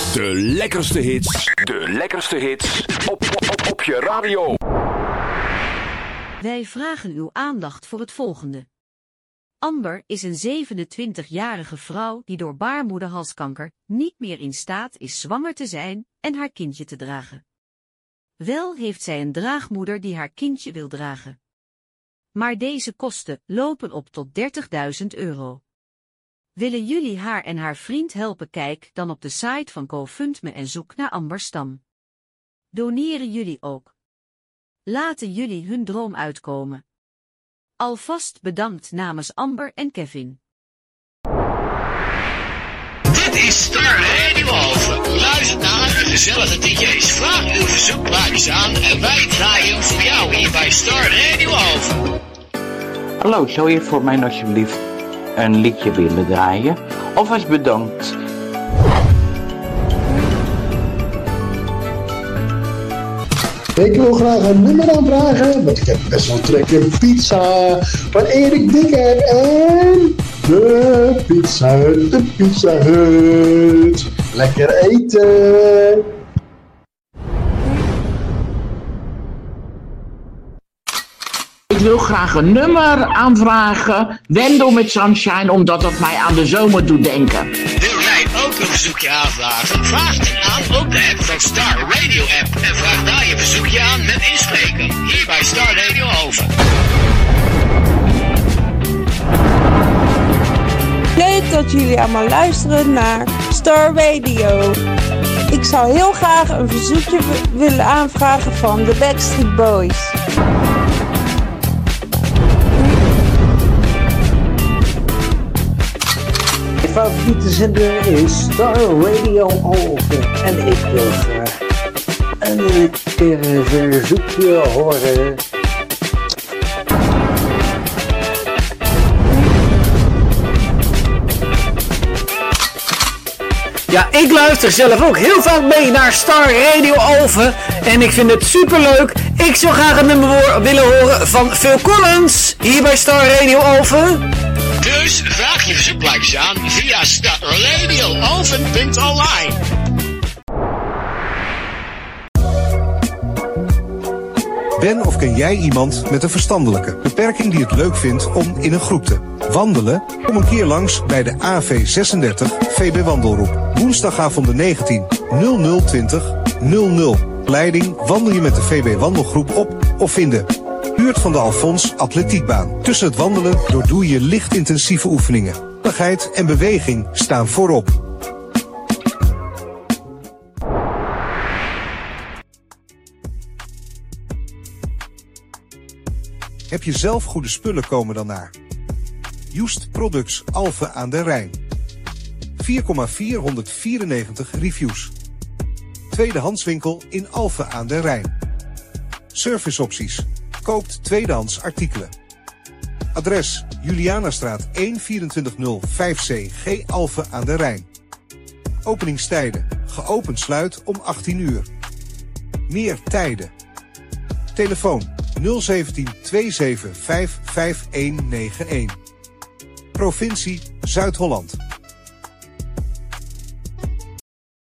De lekkerste hits op je radio. Wij vragen uw aandacht voor het volgende. Amber is een 27-jarige vrouw die door baarmoederhalskanker niet meer in staat is zwanger te zijn en haar kindje te dragen. Wel heeft zij een draagmoeder die haar kindje wil dragen. Maar deze kosten lopen op tot €30.000. Willen jullie haar en haar vriend helpen? Kijk dan op de site van GoFundMe en zoek naar Amber Stam. Doneren jullie ook? Laten jullie hun droom uitkomen. Alvast bedankt namens Amber en Kevin. Dit is Star Radio Alphen. Luister naar de gezellige DJ's. Vraag uw verzoekplaatjes aan en wij draaien hem voor jou hier bij Star Radio Alphen. Hallo, zou je voor mij alsjeblieft een liedje willen draaien? Alvast bedankt. Ik wil graag een nummer aanvragen, want ik heb best wel trek in pizza van Erik Dikker en de Pizza Hut. Lekker eten! Ik wil graag een nummer aanvragen, Wendel met Sunshine, omdat dat mij aan de zomer doet denken. Wil jij ook een verzoekje aanvragen? Vraag het aan op de app van Star Radio app en vraag daar je verzoekje aan met inspreken. Hier bij Star Radio Alphen. Leuk dat jullie allemaal luisteren naar Star Radio. Ik zou heel graag een verzoekje willen aanvragen van de Backstreet Boys. Mijn favoriete zender is Star Radio Alphen. En ik wil graag een keer verzoekje horen. Ja, ik luister zelf ook heel vaak mee naar Star Radio Alphen. En ik vind het superleuk. Ik zou graag een nummer willen horen van Phil Collins. Hier bij Star Radio Alphen. Dus vraag je verzoekplaatjes aan via starradioalphen.online. Ben of ken jij iemand met een verstandelijke beperking die het leuk vindt om in een groep te wandelen? Kom een keer langs bij de AV36 VB Wandelroep. Woensdagavond 19 0020 00. Leiding wandel je met de VB Wandelgroep op of in de buurt van de Alfons Atletiekbaan. Tussen het wandelen doe je licht intensieve oefeningen. Veiligheid en beweging staan voorop. Heb je zelf goede spullen, komen dan naar Just Products Alphen aan de Rijn. 4,494 reviews. Tweedehandswinkel in Alphen aan de Rijn. Serviceopties. Koopt tweedehands artikelen. Adres Julianastraat 12405C G Alphen aan de Rijn. Openingstijden. Geopend sluit om 18 uur. Meer tijden. Telefoon 017 275 5191. Provincie Zuid-Holland.